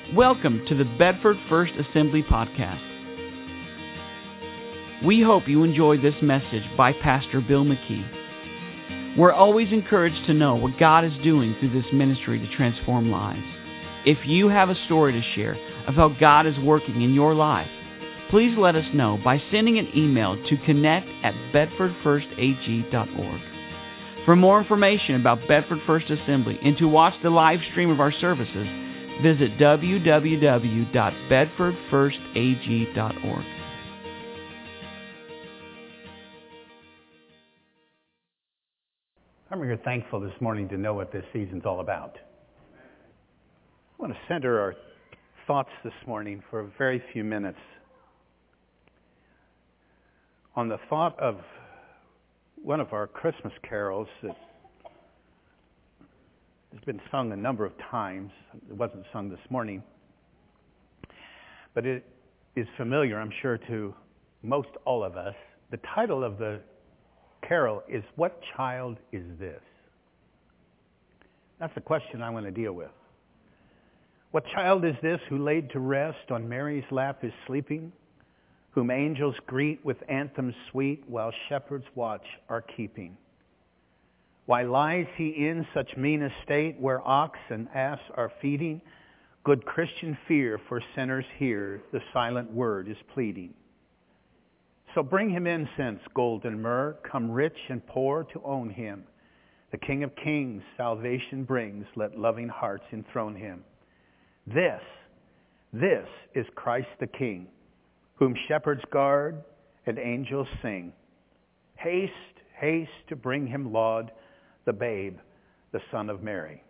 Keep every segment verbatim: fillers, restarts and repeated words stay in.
Welcome to the Bedford First Assembly Podcast. We hope you enjoyed this message by Pastor Bill McKee. We're always encouraged to know what God is doing through this ministry to transform lives. If you have a story to share of how God is working in your life, please let us know by sending an email to connect at bedford first a g dot org. For more information about Bedford First Assembly and to watch the live stream of our services, visit w w w dot bedford first a g dot org. I'm here thankful this morning to know what this season's all about. I want to center our thoughts this morning for a very few minutes on the thought of one of our Christmas carols that has been sung a number of times. It wasn't sung this morning, but it is familiar, I'm sure, to most all of us. The title of the carol is, "What Child Is This?" That's the question I want to deal with. What child is this who laid to rest on Mary's lap is sleeping, whom angels greet with anthems sweet while shepherds watch are keeping? Why lies he in such mean estate where ox and ass are feeding? Good Christian fear for sinners here, the silent word is pleading. So bring him incense, gold and myrrh, come rich and poor to own him. The King of Kings salvation brings, let loving hearts enthrone him. This, this is Christ the King, whom shepherds guard and angels sing. Haste, haste to bring him laud, the babe, the Son of Mary.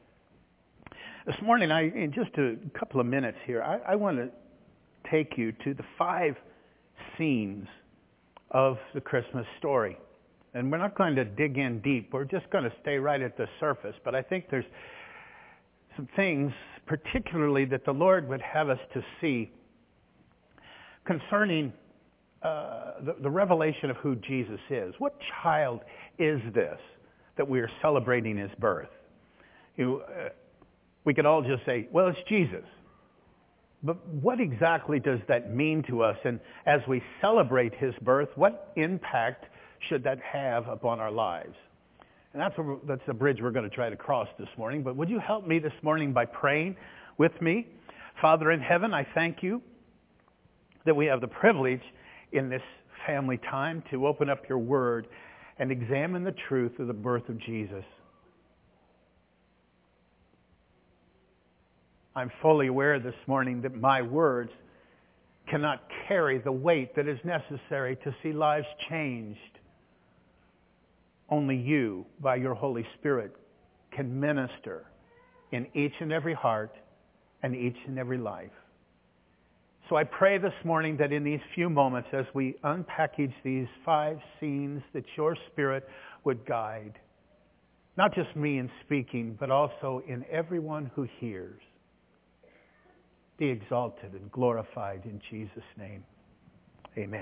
This morning, I, in just a couple of minutes here, I, I want to take you to the five scenes of the Christmas story. And we're not going to dig in deep. We're just going to stay right at the surface. But I think there's some things, particularly that the Lord would have us to see concerning uh, the, the revelation of who Jesus is. What child is this that we are celebrating his birth? You know, uh, we could all just say, well, it's Jesus. But what exactly does that mean to us? And as we celebrate his birth, what impact should that have upon our lives? And that's, a, that's the bridge we're going to try to cross this morning. But would you help me this morning by praying with me? Father in heaven, I thank you that we have the privilege in this family time to open up your word and examine the truth of the birth of Jesus. I'm fully aware this morning that my words cannot carry the weight that is necessary to see lives changed. Only you, by your Holy Spirit, can minister in each and every heart and each and every life. So I pray this morning that in these few moments, as we unpackage these five scenes, that your Spirit would guide, not just me in speaking, but also in everyone who hears. Be exalted and glorified in Jesus' name. Amen.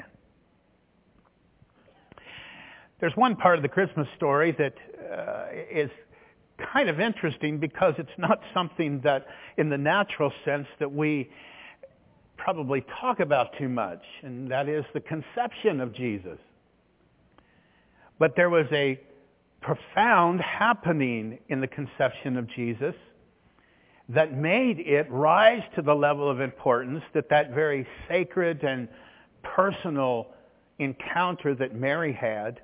There's one part of the Christmas story that uh, is kind of interesting because it's not something that, in the natural sense, that we probably talk about too much, and that is the conception of Jesus. But there was a profound happening in the conception of Jesus that made it rise to the level of importance that that very sacred and personal encounter that Mary had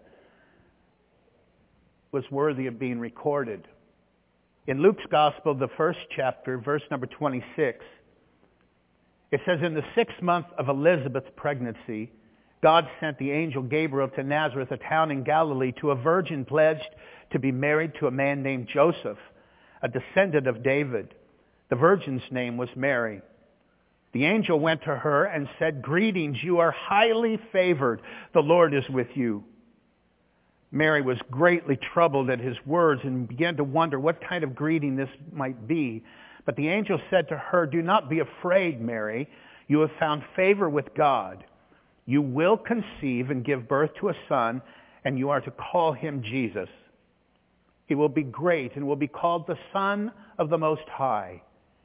was worthy of being recorded. In Luke's Gospel, the first chapter, verse number twenty-six, it says, in the sixth month of Elizabeth's pregnancy, God sent the angel Gabriel to Nazareth, a town in Galilee, to a virgin pledged to be married to a man named Joseph, a descendant of David. The virgin's name was Mary. The angel went to her and said, "Greetings, you are highly favored. The Lord is with you." Mary was greatly troubled at his words and began to wonder what kind of greeting this might be. But the angel said to her, "Do not be afraid, Mary. You have found favor with God. You will conceive and give birth to a son, and you are to call him Jesus. He will be great and will be called the Son of the Most High.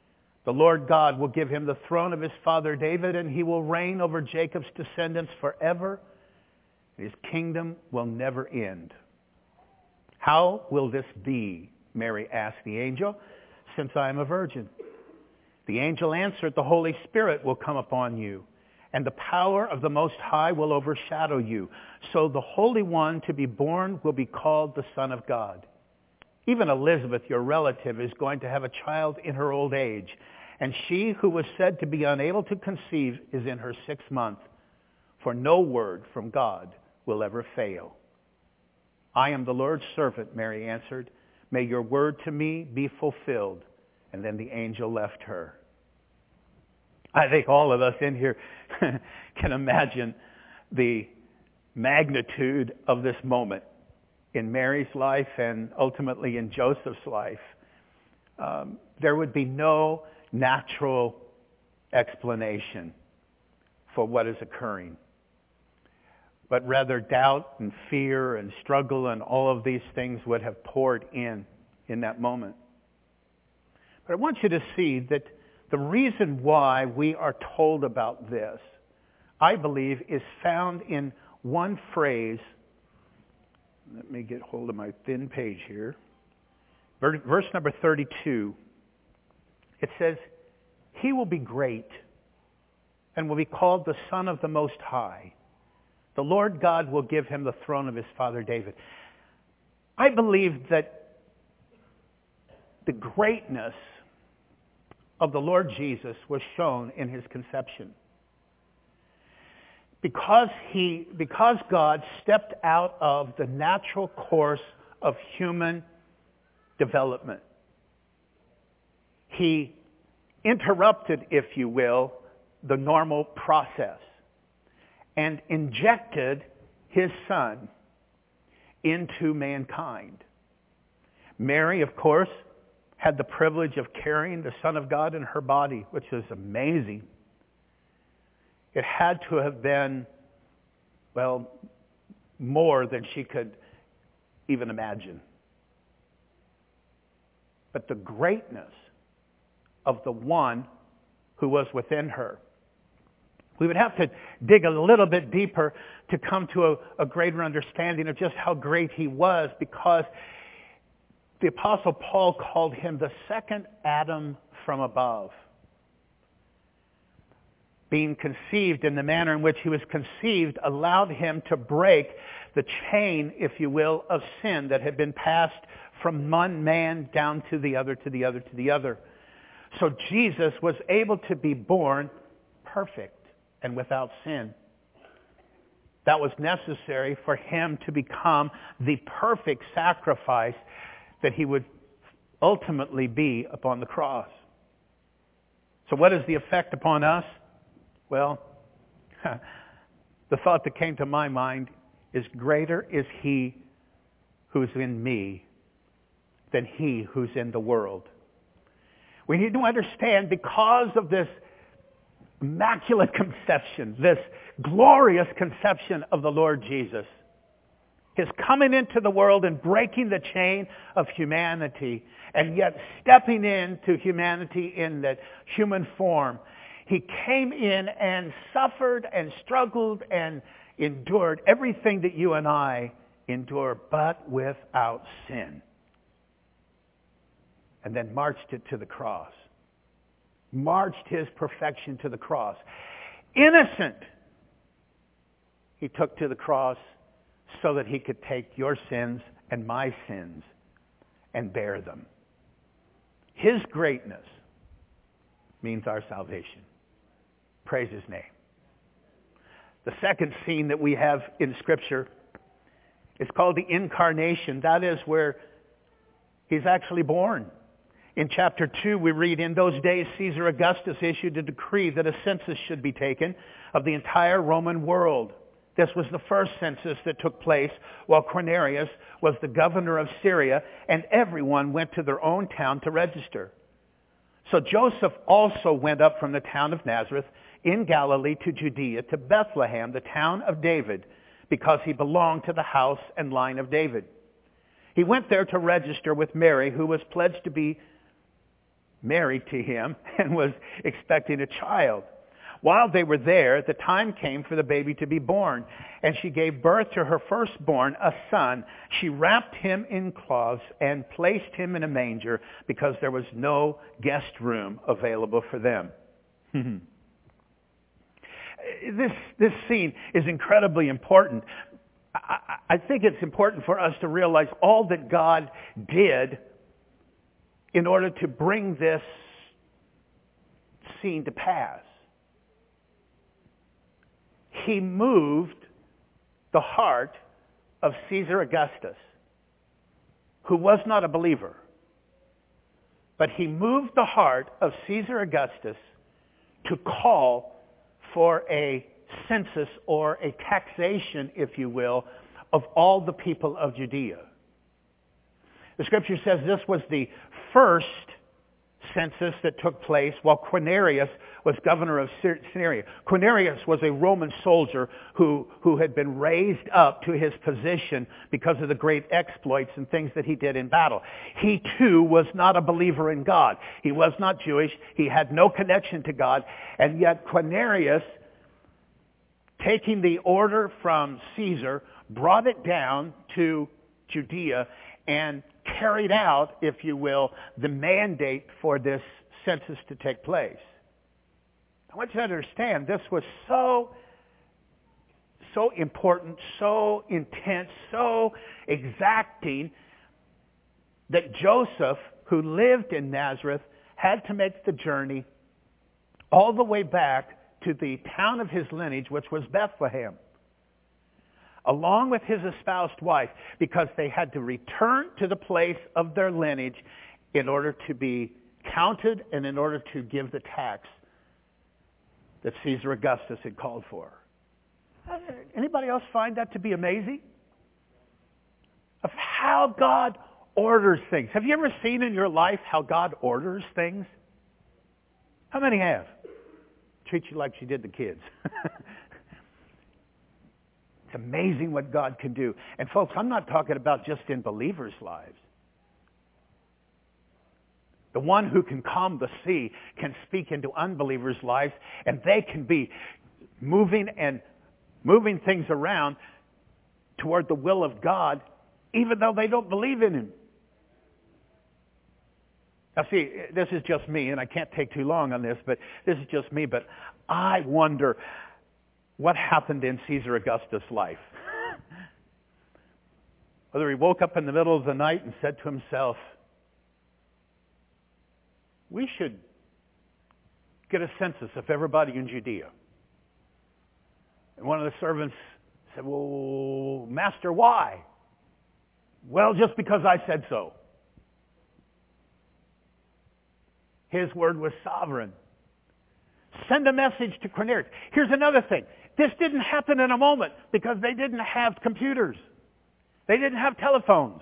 The Lord God will give him the throne of his father David, and he will reign over Jacob's descendants forever. His kingdom will never end. How will this be? Mary asked the angel, since I am a virgin. The angel answered, the Holy Spirit will come upon you, and the power of the Most High will overshadow you. So the Holy One to be born will be called the Son of God. Even Elizabeth, your relative, is going to have a child in her old age, and she who was said to be unable to conceive is in her sixth month, for no word from God will ever fail. I am the Lord's servant, Mary answered. May your word to me be fulfilled. And then the angel left her. I think all of us in here can imagine the magnitude of this moment in Mary's life and ultimately in Joseph's life. Um, there would be no natural explanation for what is occurring, but rather doubt and fear and struggle and all of these things would have poured in in that moment. But I want you to see that the reason why we are told about this, I believe, is found in one phrase. Let me get hold of my thin page here. Verse number thirty-two. It says, he will be great and will be called the Son of the Most High. The Lord God will give him the throne of his father David. I believe that the greatness of the Lord Jesus was shown in his conception. Because he, because God stepped out of the natural course of human development. He interrupted, if you will, the normal process and injected his Son into mankind. Mary, of course, had the privilege of carrying the Son of God in her body, which is amazing. It had to have been, well, more than she could even imagine. But the greatness of the one who was within her. We would have to dig a little bit deeper to come to a, a greater understanding of just how great he was, because the Apostle Paul called him the second Adam from above. Being conceived in the manner in which he was conceived allowed him to break the chain, if you will, of sin that had been passed from one man down to the other, to the other, to the other. So Jesus was able to be born perfect and without sin. That was necessary for him to become the perfect sacrifice that he would ultimately be upon the cross. So what is the effect upon us? Well, the thought that came to my mind is, greater is he who's in me than he who's in the world. We need to understand, because of this immaculate conception, this glorious conception of the Lord Jesus, his coming into the world and breaking the chain of humanity, and yet stepping into humanity in that human form, he came in and suffered and struggled and endured everything that you and I endure, but without sin. And then marched it to the cross. Marched his perfection to the cross. Innocent, he took to the cross so that he could take your sins and my sins and bear them. His greatness means our salvation. Praise his name. The second scene that we have in Scripture is called the incarnation. That is where he's actually born. In chapter two, we read, in those days Caesar Augustus issued a decree that a census should be taken of the entire Roman world. This was the first census that took place while Quirinius was the governor of Syria, and everyone went to their own town to register. So Joseph also went up from the town of Nazareth in Galilee to Judea, to Bethlehem, the town of David, because he belonged to the house and line of David. He went there to register with Mary, who was pledged to be married to him and was expecting a child. While they were there, the time came for the baby to be born, and she gave birth to her firstborn, a son. She wrapped him in cloths and placed him in a manger because there was no guest room available for them. This, this scene is incredibly important. I, I think it's important for us to realize all that God did in order to bring this scene to pass. He moved the heart of Caesar Augustus, who was not a believer. But he moved the heart of Caesar Augustus to call for a census or a taxation, if you will, of all the people of Judea. The scripture says this was the first census that took place while Quirinius was governor of Syria. Quirinius was a Roman soldier who, who had been raised up to his position because of the great exploits and things that he did in battle. He too was not a believer in God. He was not Jewish. He had no connection to God. And yet Quirinius, taking the order from Caesar, brought it down to Judea and carried out, if you will, the mandate for this census to take place. I want you to understand this was so, so important, so intense, so exacting that Joseph, who lived in Nazareth, had to make the journey all the way back to the town of his lineage, which was Bethlehem, along with his espoused wife, because they had to return to the place of their lineage in order to be counted and in order to give the tax that Caesar Augustus had called for. Anybody else find that to be amazing? Of how God orders things. Have you ever seen in your life how God orders things? How many have? Treat you like she did the kids. It's amazing what God can do. And folks, I'm not talking about just in believers' lives. The one who can calm the sea can speak into unbelievers' lives, and they can be moving and moving things around toward the will of God, even though they don't believe in Him. Now see, this is just me, and I can't take too long on this, but this is just me, but I wonder what happened in Caesar Augustus' life. Whether he woke up in the middle of the night and said to himself, we should get a census of everybody in Judea. And one of the servants said, well, Master, why? Well, just because I said so. His word was sovereign. Send a message to Quirinius. Here's another thing. This didn't happen in a moment because they didn't have computers. They didn't have telephones.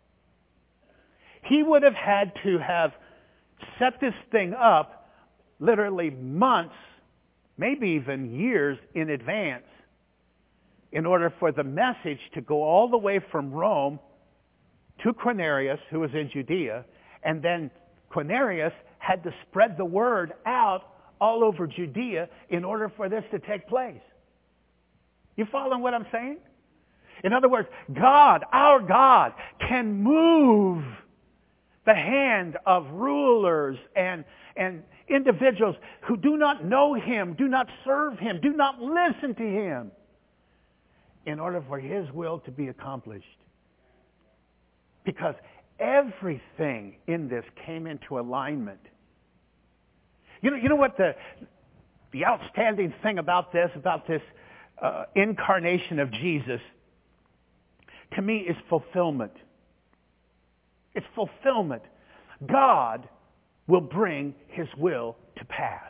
He would have had to have set this thing up literally months, maybe even years in advance in order for the message to go all the way from Rome to Quirinius, who was in Judea, and then Quirinius had to spread the word out all over Judea in order for this to take place. You following what I'm saying? In other words, God, our God, can move the hand of rulers and, and individuals who do not know Him, do not serve Him, do not listen to Him, in order for His will to be accomplished. Because everything in this came into alignment. You know, you know what the, the outstanding thing about this, about this uh, incarnation of Jesus, to me is fulfillment. It's fulfillment. God will bring His will to pass.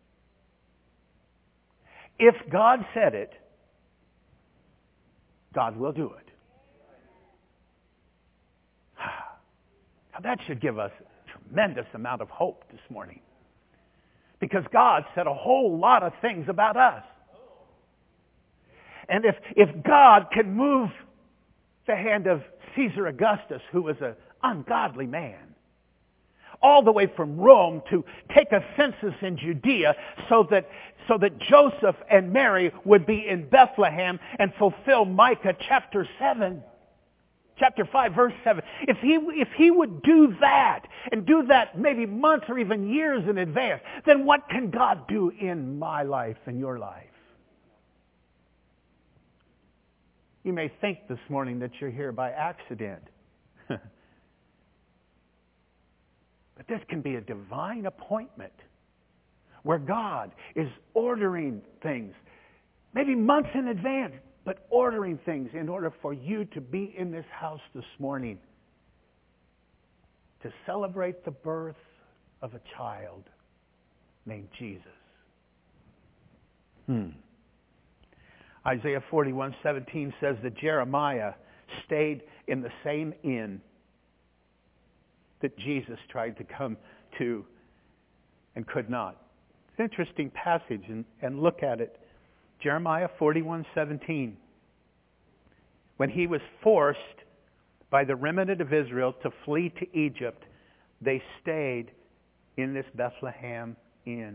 If God said it, God will do it. Now that should give us a tremendous amount of hope this morning. Because God said a whole lot of things about us. And if, if God can move the hand of Caesar Augustus, who was an ungodly man, all the way from Rome to take a census in Judea so that, so that Joseph and Mary would be in Bethlehem and fulfill Micah chapter seven. Chapter five, verse seven. If he, if he would do that, and do that maybe months or even years in advance, then what can God do in my life and your life? You may think this morning that you're here by accident. But this can be a divine appointment where God is ordering things, maybe months in advance, but ordering things in order for you to be in this house this morning to celebrate the birth of a child named Jesus. Hmm. Isaiah forty-one seventeen says that Jeremiah stayed in the same inn that Jesus tried to come to and could not. It's an interesting passage, and, and look at it. Jeremiah forty-one seventeen. When he was forced by the remnant of Israel to flee to Egypt, they stayed in this Bethlehem inn.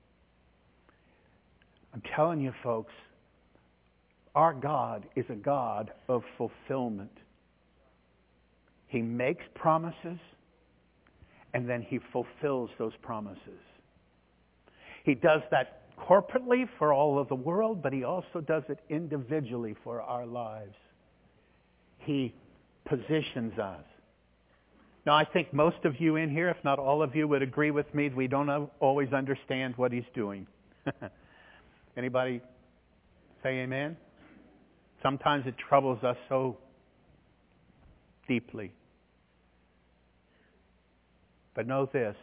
I'm telling you, folks, our God is a God of fulfillment. He makes promises, and then He fulfills those promises. He does that corporately for all of the world, but He also does it individually for our lives. He positions us. Now, I think most of you in here, if not all of you, would agree with me that we don't always understand what He's doing. Anybody say amen? Sometimes it troubles us so deeply. But know this,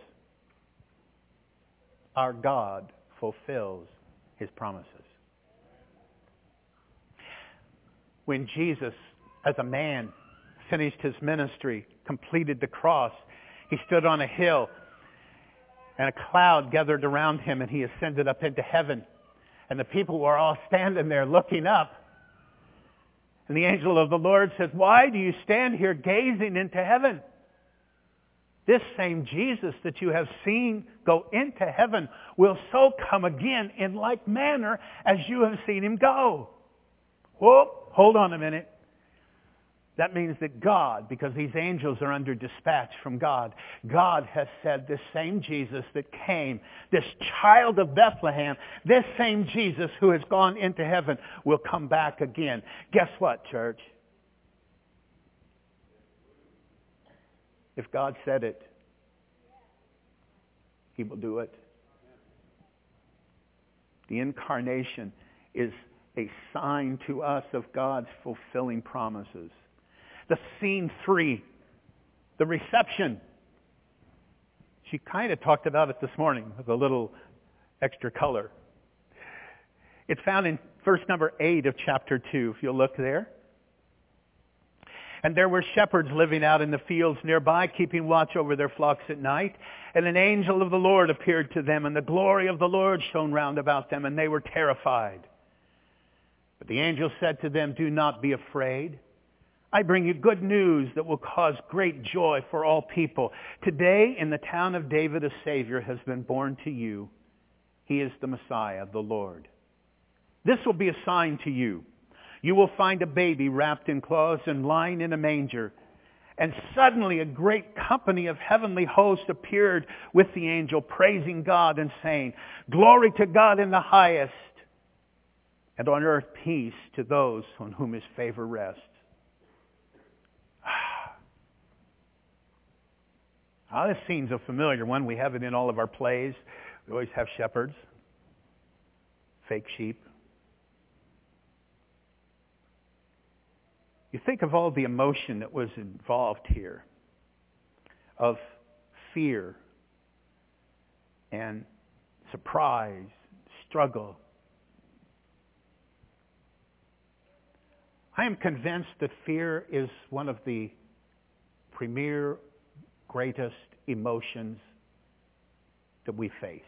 our God fulfills His promises. When Jesus, as a man, finished His ministry, completed the cross, He stood on a hill and a cloud gathered around Him and He ascended up into heaven. And the people were all standing there looking up. And the angel of the Lord says, "Why do you stand here gazing into heaven? This same Jesus that you have seen go into heaven will so come again in like manner as you have seen Him go." Whoa, hold on a minute. That means that God, because these angels are under dispatch from God, God has said this same Jesus that came, this child of Bethlehem, this same Jesus who has gone into heaven will come back again. Guess what, church? If God said it, He will do it. The incarnation is a sign to us of God's fulfilling promises. The scene three, the reception. She kind of talked about it this morning with a little extra color. It's found in verse number eight of chapter two, if you'll look there. And there were shepherds living out in the fields nearby, keeping watch over their flocks at night. And an angel of the Lord appeared to them, and the glory of the Lord shone round about them, and they were terrified. But the angel said to them, "Do not be afraid. I bring you good news that will cause great joy for all people. Today in the town of David a Savior has been born to you. He is the Messiah, the Lord. This will be a sign to you. You will find a baby wrapped in cloths and lying in a manger." And suddenly a great company of heavenly hosts appeared with the angel, praising God and saying, "Glory to God in the highest, and on earth peace to those on whom His favor rests." Ah, this scene's a familiar one. We have it in all of our plays. We always have shepherds, fake sheep. You think of all the emotion that was involved here, of fear and surprise, struggle. I am convinced that fear is one of the premier, greatest emotions that we face.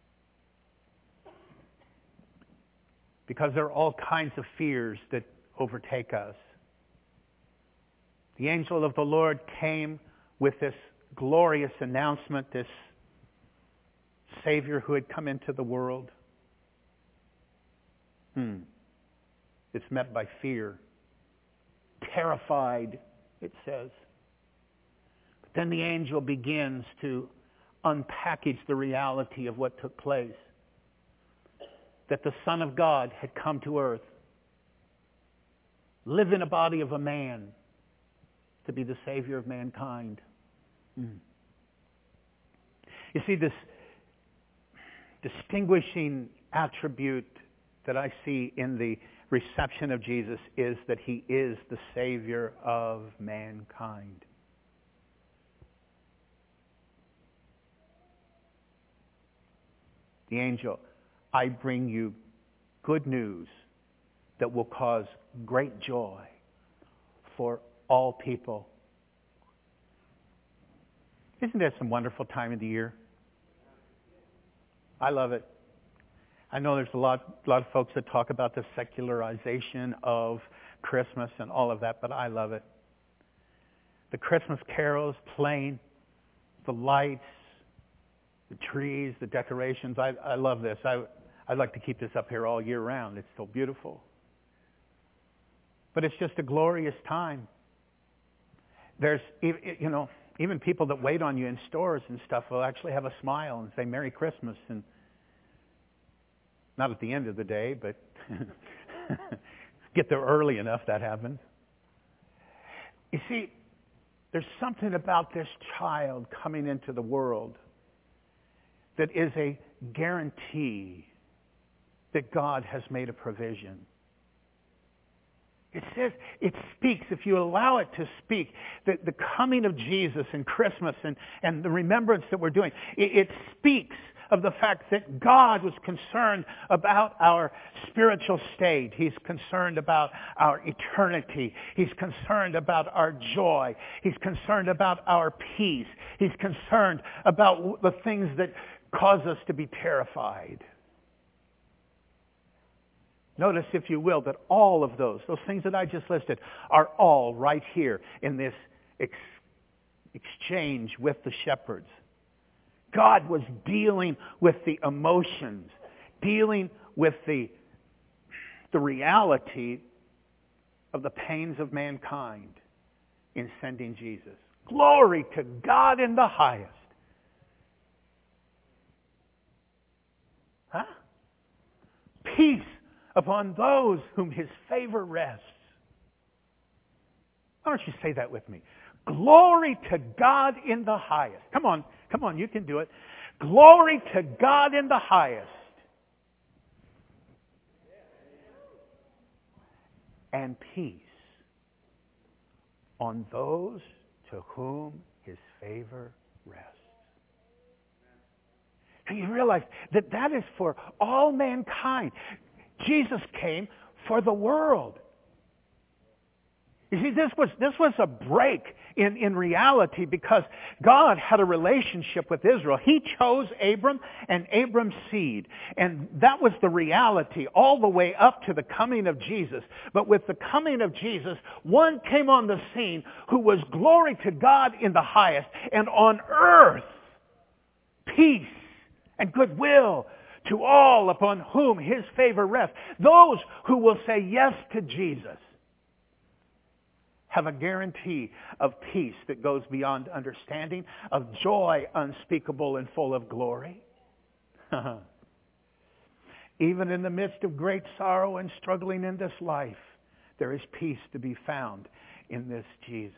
Because there are all kinds of fears that overtake us. The angel of the Lord came with this glorious announcement, this Savior who had come into the world, hmm, it's met by fear. Terrified, it says. But then the angel begins to unpackage the reality of what took place. That the Son of God had come to earth, live in a body of a man, to be the Savior of mankind. Mm. You see, this distinguishing attribute that I see in the reception of Jesus is that He is the Savior of mankind. The angel, I bring you good news that will cause great joy for all people. Isn't that some wonderful time of the year? I love it. I know there's a lot, a lot of folks that talk about the secularization of Christmas and all of that, but I love it. The Christmas carols playing, the lights, the trees, the decorations. I, I love this. I, I'd like to keep this up here all year round. It's so beautiful. But it's just a glorious time. There's, you know, even people that wait on you in stores and stuff will actually have a smile and say Merry Christmas. And not at the end of the day, but get there early enough, that happens. You see, there's something about this child coming into the world that is a guarantee that God has made a provision. It says, it speaks, if you allow it to speak, that the coming of Jesus and Christmas and, and the remembrance that we're doing, it, it speaks of the fact that God was concerned about our spiritual state. He's concerned about our eternity. He's concerned about our joy. He's concerned about our peace. He's concerned about the things that cause us to be terrified. Notice, if you will, that all of those, those things that I just listed, are all right here in this ex- exchange with the shepherds. God was dealing with the emotions, dealing with the, the reality of the pains of mankind in sending Jesus. Glory to God in the highest. Huh? Peace upon those whom His favor rests. Why don't you say that with me? Glory to God in the highest. Come on, come on, you can do it. Glory to God in the highest. And peace on those to whom His favor rests. And you realize that that is for all mankind. Jesus came for the world. You see, this was this was a break in, in reality because God had a relationship with Israel. He chose Abram and Abram's seed. And that was the reality all the way up to the coming of Jesus. But with the coming of Jesus, one came on the scene who was glory to God in the highest, and on earth, peace and goodwill to all upon whom His favor rests. Those who will say yes to Jesus have a guarantee of peace that goes beyond understanding, of joy unspeakable and full of glory. Even in the midst of great sorrow and struggling in this life, there is peace to be found in this Jesus.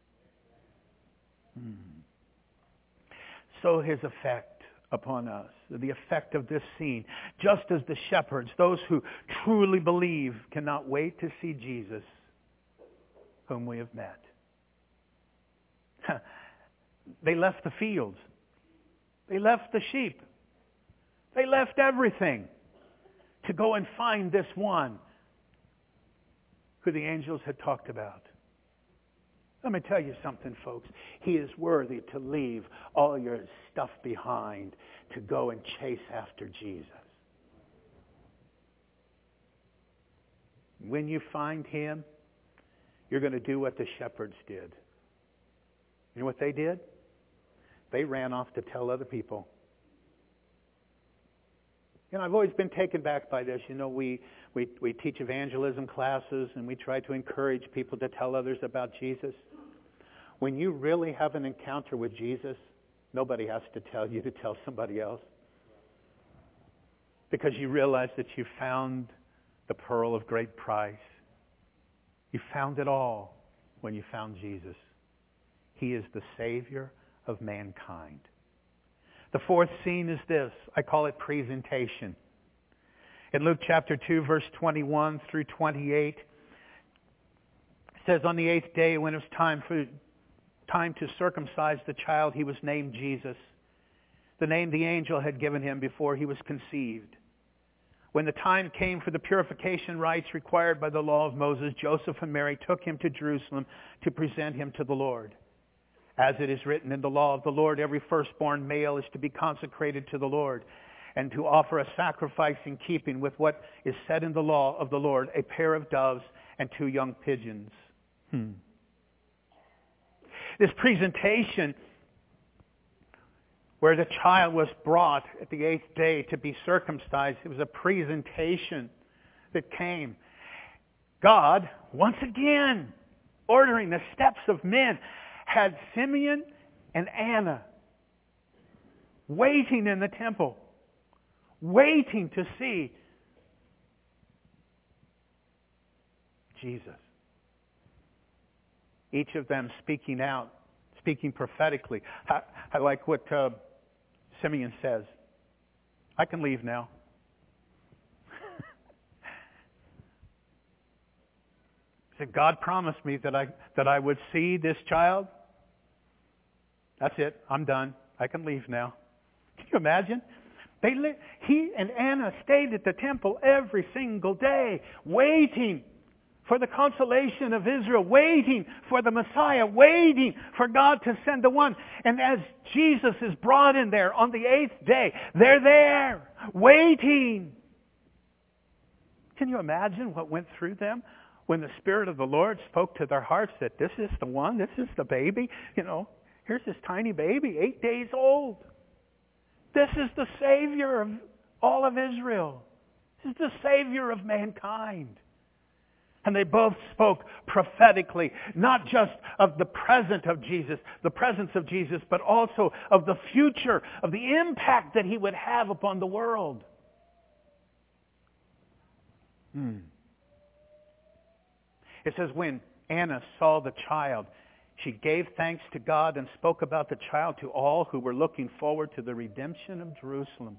Hmm. So His effect upon us, the effect of this scene, just as the shepherds, those who truly believe, cannot wait to see Jesus, whom we have met. They left the fields. They left the sheep. They left everything to go and find this one who the angels had talked about. Let me tell you something, folks. He is worthy to leave all your stuff behind to go and chase after Jesus. When you find Him, you're going to do what the shepherds did. You know what they did? they ran off to tell other people. You know, I've always been taken back by this. You know, we, we, we teach evangelism classes and we try to encourage people to tell others about Jesus. When you really have an encounter with Jesus, nobody has to tell you to tell somebody else. Because you realize that you found the pearl of great price. You found it all when you found Jesus. He is the Savior of mankind. The fourth scene is this. I call it presentation. In Luke chapter two, verse twenty-one through twenty-eight, it says, on the eighth day, when it was time for time to circumcise the child, he was named Jesus, the name the angel had given him before he was conceived. When the time came for the purification rites required by the law of Moses, Joseph and Mary took him to Jerusalem to present him to the Lord. As it is written in the law of the Lord, every firstborn male is to be consecrated to the Lord and to offer a sacrifice in keeping with what is said in the law of the Lord, a pair of doves and two young pigeons. Hmm. This presentation where the child was brought at the eighth day to be circumcised, it was a presentation that came. God, once again, ordering the steps of men, had Simeon and Anna waiting in the temple, waiting to see Jesus. Each of them speaking out, speaking prophetically. I, I like what uh, Simeon says. I can leave now. He said, God promised me that I that I would see this child. That's it. I'm done. I can leave now. Can you imagine? They li- he and Anna stayed at the temple every single day, waiting for the consolation of Israel, waiting for the Messiah, waiting for God to send the one. And as Jesus is brought in there on the eighth day, they're there, waiting. Can you imagine what went through them when the Spirit of the Lord spoke to their hearts that this is the one, this is the baby? You know, here's this tiny baby, eight days old. This is the Savior of all of Israel. This is the Savior of mankind. And they both spoke prophetically, not just of the present of Jesus, the presence of Jesus, but also of the future, of the impact that He would have upon the world. Hmm. It says, when Anna saw the child, she gave thanks to God and spoke about the child to all who were looking forward to the redemption of Jerusalem.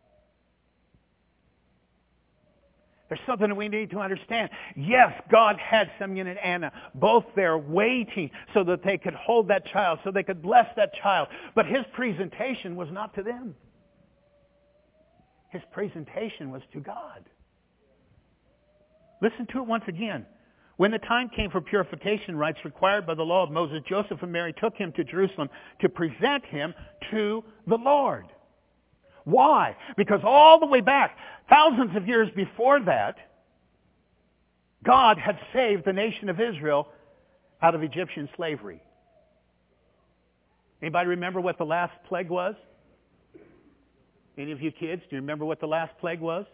There's something that we need to understand. Yes, God had Simeon and Anna both there waiting so that they could hold that child, so they could bless that child. But His presentation was not to them. His presentation was to God. Listen to it once again. When the time came for purification rites required by the law of Moses, Joseph and Mary took him to Jerusalem to present him to the Lord. Why? Because all the way back, thousands of years before that, God had saved the nation of Israel out of Egyptian slavery. Anybody remember what the last plague was? Any of you kids, do you remember what the last plague was?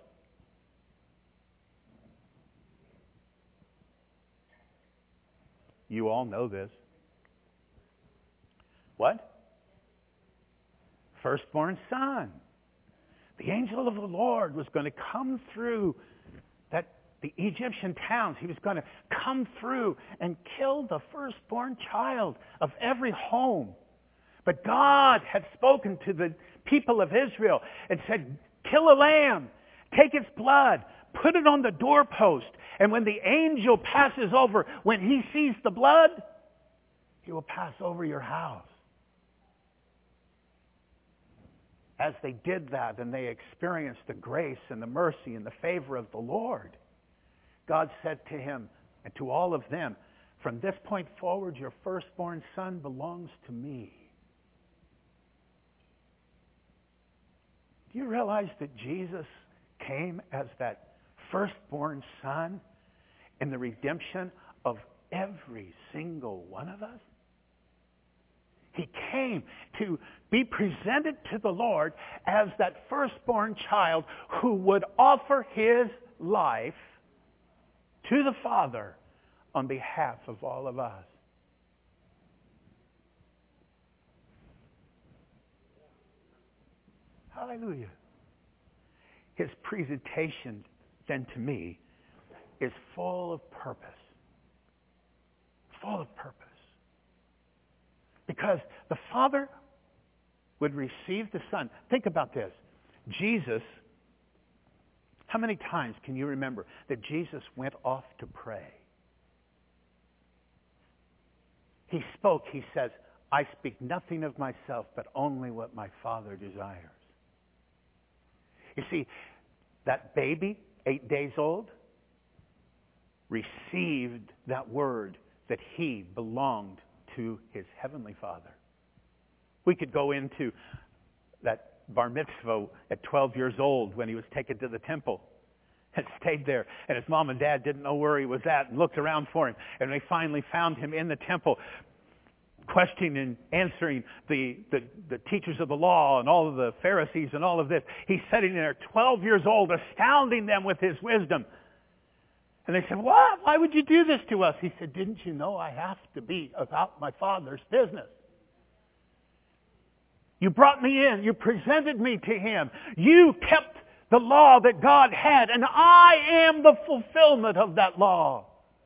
You all know this. What? Firstborn son. The angel of the Lord was going to come through that the Egyptian towns. He was going to come through and kill the firstborn child of every home. But God had spoken to the people of Israel and said, kill a lamb, take its blood, put it on the doorpost, and when the angel passes over, when he sees the blood, he will pass over your house. As they did that and they experienced the grace and the mercy and the favor of the Lord, God said to him and to all of them, from this point forward, your firstborn son belongs to me. Do you realize that Jesus came as that firstborn son in the redemption of every single one of us? He came to, be presented to the Lord as that firstborn child who would offer his life to the Father on behalf of all of us. Hallelujah. His presentation then to me is full of purpose. Full of purpose. Because the Father would receive the Son. Think about this. Jesus, how many times can you remember that Jesus went off to pray? He spoke, he says, I speak nothing of myself, but only what my Father desires. You see, that baby, eight days old, received that word that he belonged to his heavenly Father. We could go into that bar mitzvah at twelve years old when he was taken to the temple and stayed there. And his mom and dad didn't know where he was at and looked around for him. And they finally found him in the temple, questioning and answering the, the, the teachers of the law and all of the Pharisees and all of this. He's sitting there twelve years old, astounding them with his wisdom. And they said, what? Why would you do this to us? He said, didn't you know I have to be about my Father's business? You brought me in. You presented me to him. You kept the law that God had, and I am the fulfillment of that law.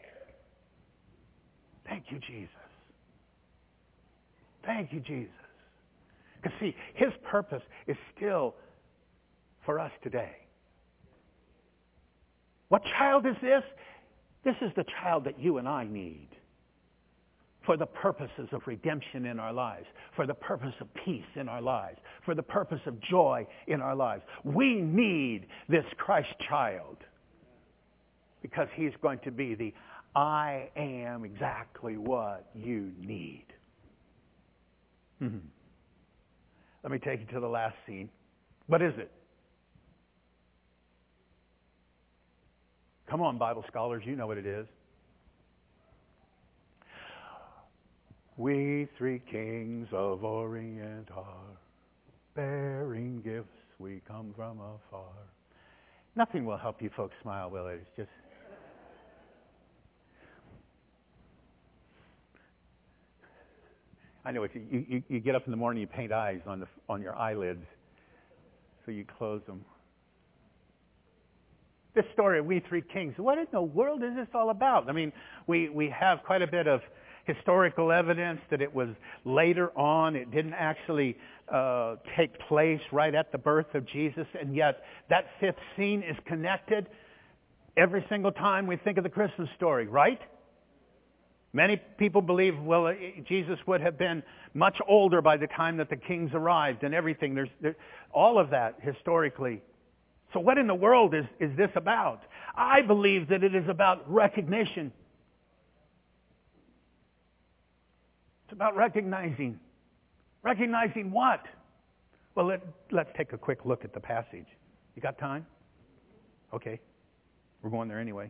Thank you, Jesus. Thank you, Jesus. Because see, his purpose is still for us today. What child is this? This is the child that you and I need for the purposes of redemption in our lives, for the purpose of peace in our lives, for the purpose of joy in our lives. We need this Christ child because he's going to be the I am exactly what you need. Mm-hmm. Let me take you to the last scene. What is it? Come on, Bible scholars, you know what it is. We three kings of Orient are bearing gifts, we come from afar. Nothing will help you folks smile, will it? It's just... I know, it's, you, you, you get up in the morning, you paint eyes on, the, on your eyelids, so you close them. This story of We Three Kings, what in the world is this all about? I mean, we, we have quite a bit of historical evidence that it was later on. It didn't actually uh, take place right at the birth of Jesus, and yet that fifth scene is connected every single time we think of the Christmas story, right? Many people believe, well, Jesus would have been much older by the time that the kings arrived and everything. There's there, all of that historically. So what in the world is, is this about? I believe that it is about recognition. It's about recognizing. Recognizing what? Well, let, let's take a quick look at the passage. You got time? Okay. We're going there anyway.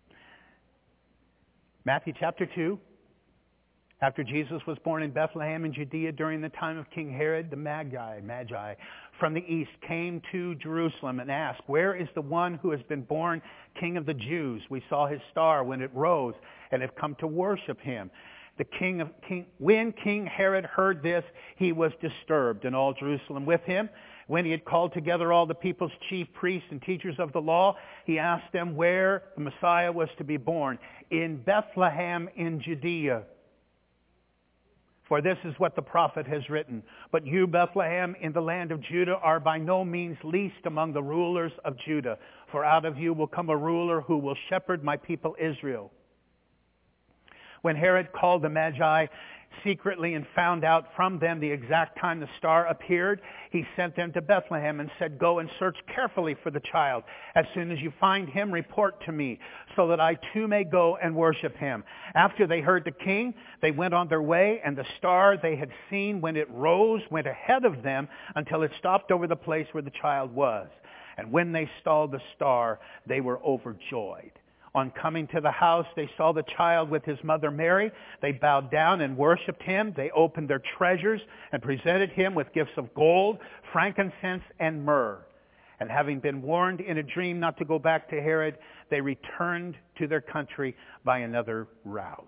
Matthew chapter two. After Jesus was born in Bethlehem in Judea during the time of King Herod, the Magi, Magi from the east came to Jerusalem and asked, where is the one who has been born King of the Jews? We saw his star when it rose and have come to worship him. The king of king, when King Herod heard this, he was disturbed, and all Jerusalem with him. When he had called together all the people's chief priests and teachers of the law, he asked them where the Messiah was to be born. In Bethlehem in Judea. For this is what the prophet has written. But you, Bethlehem, in the land of Judah, are by no means least among the rulers of Judah. For out of you will come a ruler who will shepherd my people Israel. When Herod called the Magi secretly and found out from them the exact time the star appeared, he sent them to Bethlehem and said, go and search carefully for the child. As soon as you find him, report to me, so that I too may go and worship him. After they heard the king, they went on their way, and the star they had seen when it rose went ahead of them until it stopped over the place where the child was. And when they saw the star, they were overjoyed. On coming to the house, they saw the child with his mother Mary. They bowed down and worshipped him. They opened their treasures and presented him with gifts of gold, frankincense, and myrrh. And having been warned in a dream not to go back to Herod, they returned to their country by another route.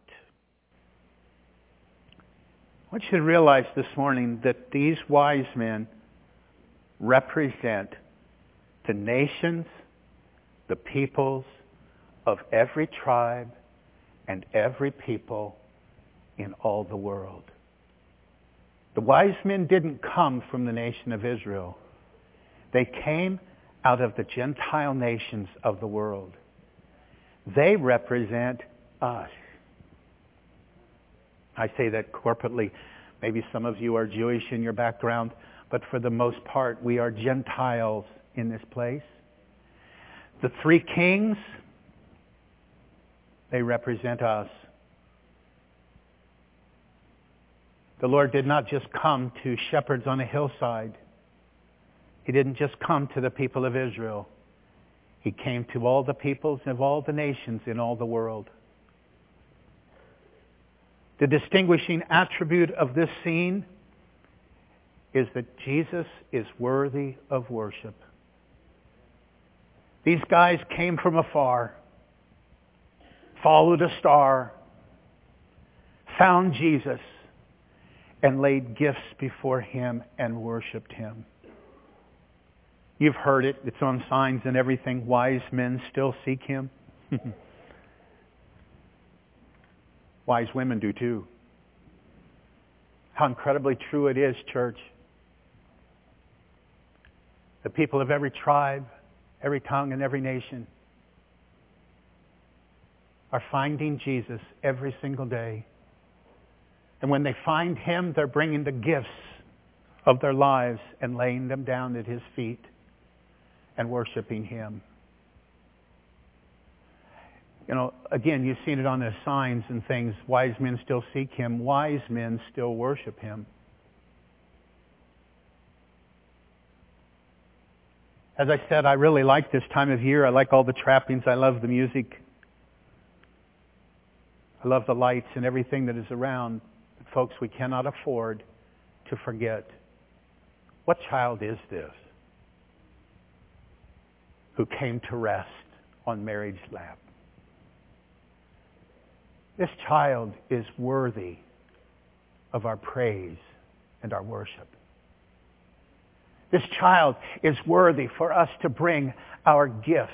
I want you to realize this morning that these wise men represent the nations, the peoples of every tribe and every people in all the world. The wise men didn't come from the nation of Israel. They came out of the Gentile nations of the world. They represent us. I say that corporately. Maybe some of you are Jewish in your background, but for the most part, we are Gentiles in this place. The three kings, they represent us. The Lord did not just come to shepherds on a hillside. He didn't just come to the people of Israel. He came to all the peoples of all the nations in all the world. The distinguishing attribute of this scene is that Jesus is worthy of worship. These guys came from afar, followed a star, found Jesus, and laid gifts before him and worshipped him. You've heard it. It's on signs and everything. Wise men still seek him. Wise women do too. How incredibly true it is, church. The people of every tribe, every tongue, and every nation are finding Jesus every single day. And when they find him, they're bringing the gifts of their lives and laying them down at his feet and worshiping him. You know, again, you've seen it on the signs and things. Wise men still seek him. Wise men still worship him. As I said, I really like this time of year. I like all the trappings. I love the music. I love the lights and everything that is around. But folks, we cannot afford to forget, what child is this who came to rest on Mary's lap? This child is worthy of our praise and our worship. This child is worthy for us to bring our gifts.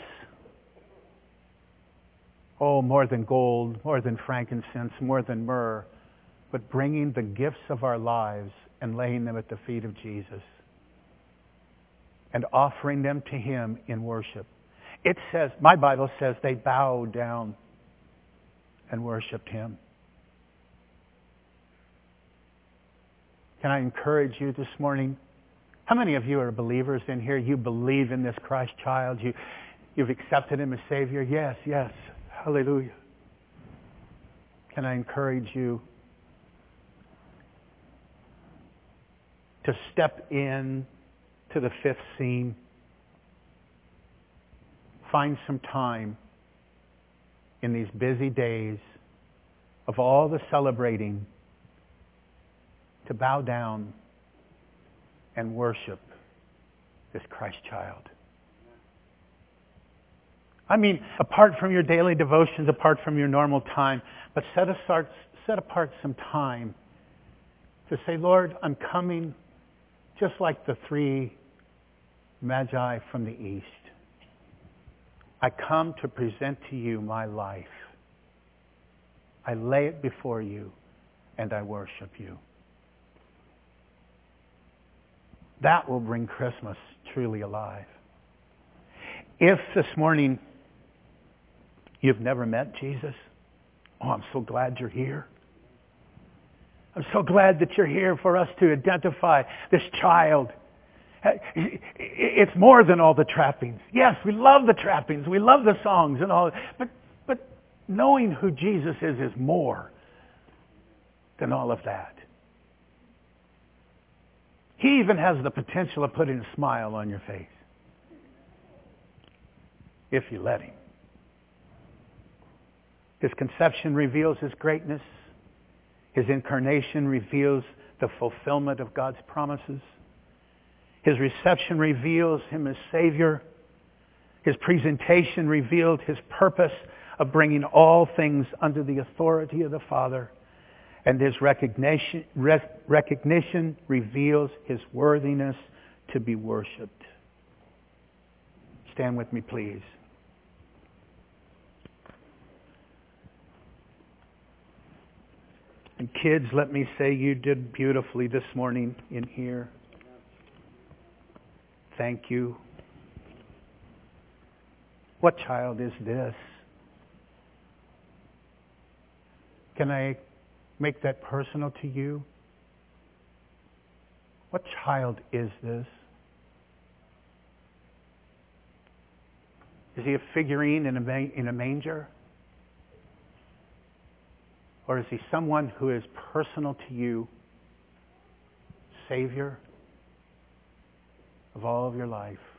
Oh, more than gold, more than frankincense, more than myrrh, but bringing the gifts of our lives and laying them at the feet of Jesus and offering them to him in worship. It says, my Bible says, they bowed down and worshiped him. Can I encourage you this morning? How many of you are believers in here? You believe in this Christ child. You, you've accepted him as Savior. Yes, yes. Hallelujah. Can I encourage you to step in to the fifth scene? Find some time in these busy days of all the celebrating to bow down and worship this Christ child. I mean, apart from your daily devotions, apart from your normal time, but set aside, set apart some time to say, Lord, I'm coming just like the three magi from the east. I come to present to you my life. I lay it before you and I worship you. That will bring Christmas truly alive. If this morning you've never met Jesus, oh, I'm so glad you're here. I'm so glad that you're here for us to identify this child. It's more than all the trappings. Yes, we love the trappings. We love the songs and all. But, but knowing who Jesus is is more than all of that. He even has the potential of putting a smile on your face. If you let him. His conception reveals His greatness. His incarnation reveals the fulfillment of God's promises. His reception reveals Him as Savior. His presentation revealed His purpose of bringing all things under the authority of the Father. And His recognition, rec- recognition reveals His worthiness to be worshipped. Stand with me, please. And kids, let me say you did beautifully this morning in here. Thank you. What child is this? Can I make that personal to you? What child is this? Is he a figurine in a, ma- in a manger? Or is he someone who is personal to you, Savior of all of your life?